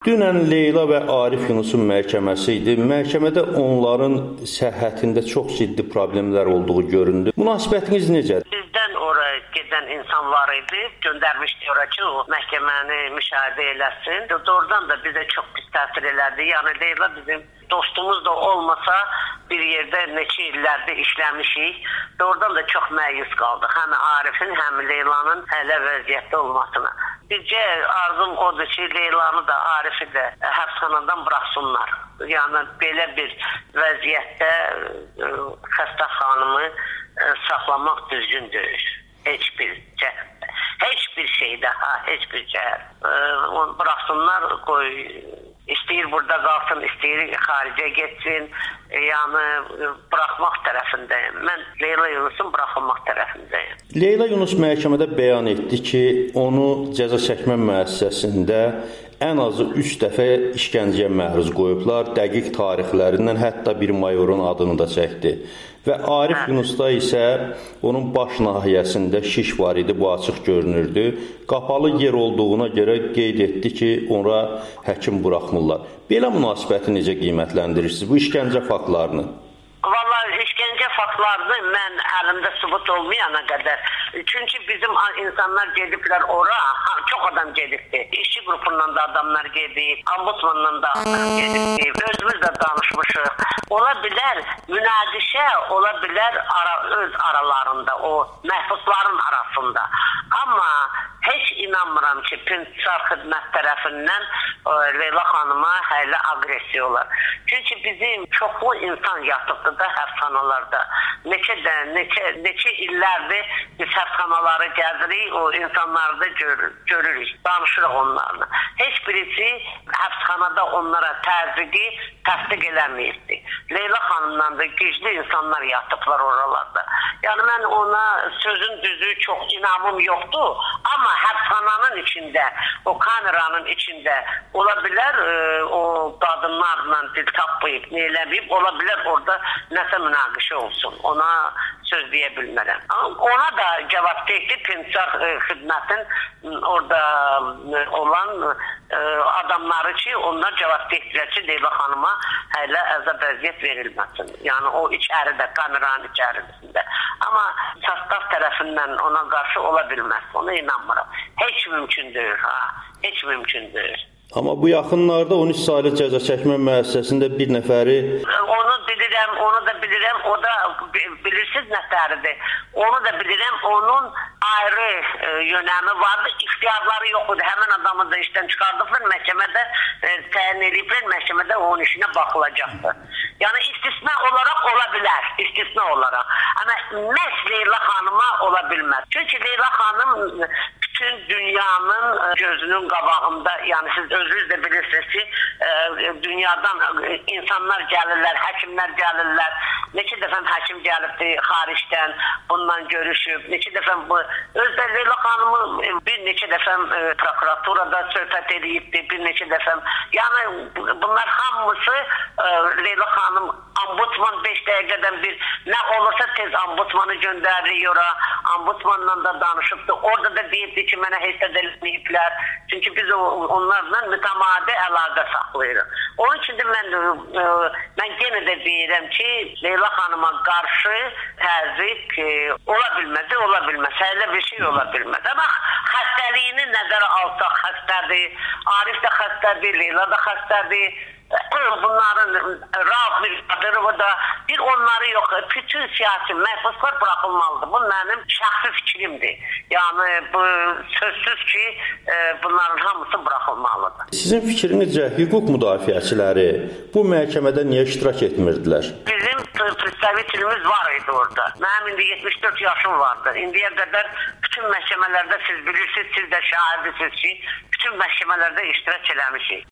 Dünən Leyla və Arif Yunusun məhkəməsi idi. Məhkəmədə onların səhhətində çox ciddi problemlər olduğu göründü. Münasibətiniz necədir? Bizdən oraya gedən insan var idi. Göndərmişdi ora ki, o məhkəməni müşahidə eləsin. Doğrudan da bizə çox pis təsir elədi. Yəni Leyla bizim dostumuz da olmasa bir yerdə neçə illərdir işləmişik. Doğrudan da çox məyus qaldıq. Həm Arifin, həm Leylanın hələ vəziyyətdə olmasına. Bircə arzum odur ki, Leylanı da, Arifi də həbsxanadan buraxsınlar. Yəni belə bir vəziyyətdə xəstə xanımı saxlamaq düzgün deyil. Heç bir cəhətdə. Heç bir şeydə, heç bir cəhət. Onu buraxsınlar, qoy. İstəyir burada qalsın, istəyir xaricə getsin. Yəni buraxmaq tərəfindəyim. Mən Leyla Yunusun buraxılmaq tərəfindəyim. Leyla Yunus məhkəmədə bəyan etdi ki, onu cəza çəkmə müəssisəsində ən azı 3 dəfə işgəncəyə məruz qoyublar. Dəqiq tarixlərindən hətta bir mayorun adını da çəkdi. Və Arif Yunusda isə onun baş nahiyəsində şiş var idi, bu açıq görünürdü. Qapalı yer olduğuna görə qeyd etdi ki, ona həkim buraxmırlar. Belə münasibəti necə qiymətləndirirsiniz bu işgəncə faktlarını? Vallahi işgəncə faktlarını mən əlimdə sübut olmayana qədər. Çünki bizim insanlar gediblər ora, çox adam gedibdi. İşçi qrupundan da adamlar gedib, ombudsmandan da adam gedibdi. Özümüz də danışmışıq. Ola bilər münaqişə, ola bilər öz aralarında, o məhbusların arasında. Amma heç inanmıram ki, Pençar xidmət tərəfindən Leyla xanıma hələ agresiya olar. Çünki bizim çoxlu insan yatıbdır da həbsxanalarda. Neçə illərdir biz həbsxanaları gəzirik, o insanları da görürük, danışırıq onlarla. Heç birisi həbsxanada onlara təsdiq eləməyibdi. Leyla xanımdan da güclü insanlar yatıblar oralarda. Yəni mən ona sözün düzü çox inamım yoxdur, amma həbsxananın içində, o kameranın içində ola bilər o qadınlarla dil tapmayıb, neyləməyib, ola bilər orada nəsə münaqişə olsun. Ona söz deyə bilmərəm. Ona da cavabdehdir Pençar xidmətin orada olan adamları ki, onlar cavabdehdirlər ki, Leyla xanıma hələ əzab əziyyət verilməsin. Yəni o içəridə, kameranın içərisində. Amma səstaf tərəfindən ona qarşı ola bilməz. Ona inanmıram. Heç mümkün deyil. Heç mümkün deyil. Amma bu yaxınlarda 13 saylı cəza çəkmə müəssisəsində bir nəfəri... Onu da bilirəm, o da bilirsiniz nətəridir. Onu da bilirəm, onun ayrı yönəmi vardı, ixtiyarları yox idi. Həmən adamı da işdən çıxardıblar, məhkəmədə təyin ediblər, məhkəmədə onun işinə baxılacaqdır. Yəni istisna olaraq ola bilər, istisna olaraq. Amma məhz Leyla xanıma ola bilməz. Çünki Leyla xanım bütün dünyanın gözünün qabağında, yəni siz özünüz də bilirsiniz ki, dünyadan insanlar gəlirlər, həkimlər gəlirlər. Neçə dəfə həkim gəlibdi xaricdən, bundan görüşüb. Neçə dəfə özdə Leyla xanımı bir neçə dəfə prokuraturada söhbət edibdi, bir neçə dəfə. Yəni bunlar hamısı Leyla xanım ombudsman 5 dəqiqədən bir nə olursa tez ombudsmanı göndərir ora. Ombudsmanla da danışıbdı. Orada da deyibdi ki, mənə heç də eləməyiblər. Çünki biz onlarla mütəmadi əlaqə saxlayırıq. Onun üçün də mən yenə də deyirəm ki, Leyla xanıma qarşı təzyiq ola bilməz. Hələ bir şey ola bilməz. Amma xəstəliyini nəzərə alsaq xəstədir. Arif də xəstədir, Leyla da xəstədir. Bunların Rauf Mirqadırova da bir onları yox, bütün siyasi məhbuslar buraxılmalıdır. Bu mənim şəxsi fikrimdir. Yəni bu sözsüz ki, bunların hamısı buraxılmalıdır. Sizin fikrinizcə hüquq müdafiəçiləri bu məhkəmədə niyə iştirak etmirdilər? Bizim представителimiz var idi orada. Mənim indi 74 yaşım vardı. İndiyə qədər bütün məhkəmələrdə siz bilirsiniz, siz də şahidisiniz ki, bütün məhkəmələrdə iştirak eləmişik.